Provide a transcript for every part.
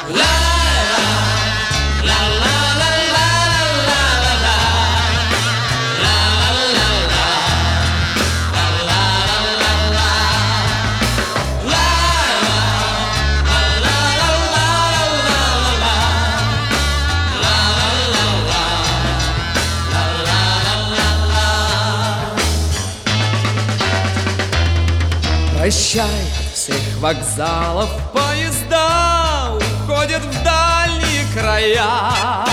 Прощай, от всех вокзалов поезда уходят в дальние края.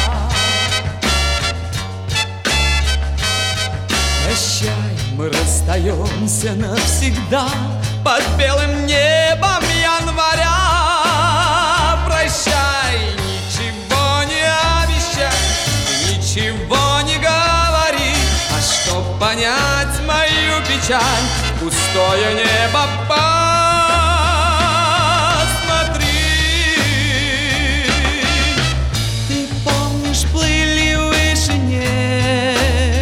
Прощай, мы расстаемся навсегда под белым небом января. Прощай, ничего не обещай, ничего не говори, а чтоб понять мою печаль, пустое небо посмотри. Ты помнишь, плыли в вышине,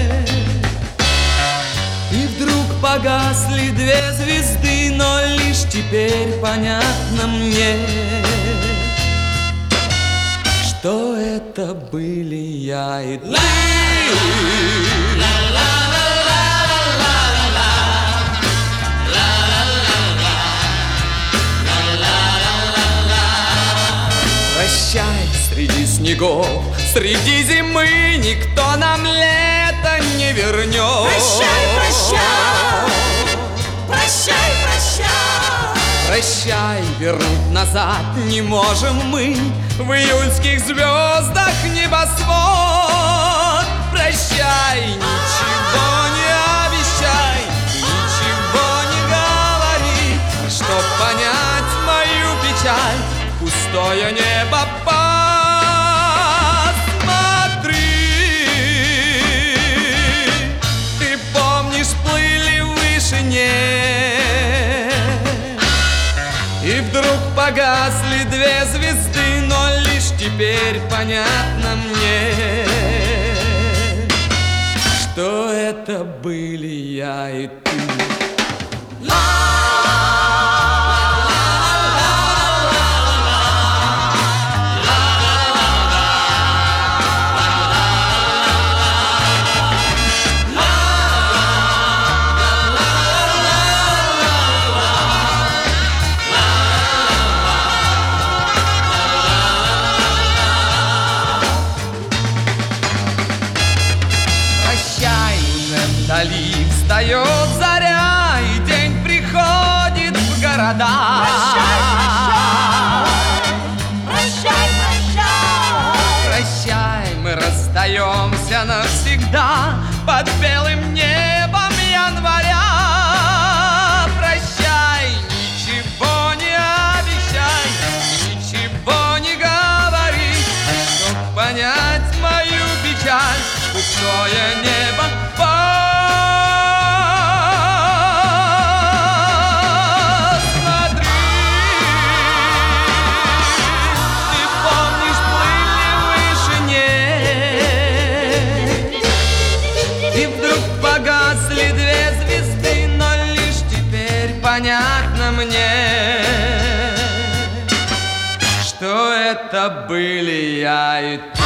и вдруг погасли две звезды, но лишь теперь понятно мне, что это были я и ты. Прощай, среди снегов, среди зимы никто нам лето не вернет. Прощай, прощай, прощай, прощай. Прощай, вернуть назад не можем мы в июльских звездах небосвод. Прощай, ничего не обещай, ничего не говори, чтоб понять мою печаль, пустое небо посмотри. Ты помнишь, плыли в вышине, и вдруг погасли две звезды, но лишь теперь понятно мне, что это были я и ты. Вдали встает заря, и день приходит в города. Прощай, прощай, прощай, прощай, мы расстаемся навсегда под белым небом января. Прощай, ничего не обещай, ничего не говори, чтоб понять мою печаль, пустое небо понятно мне, что это были я и ты.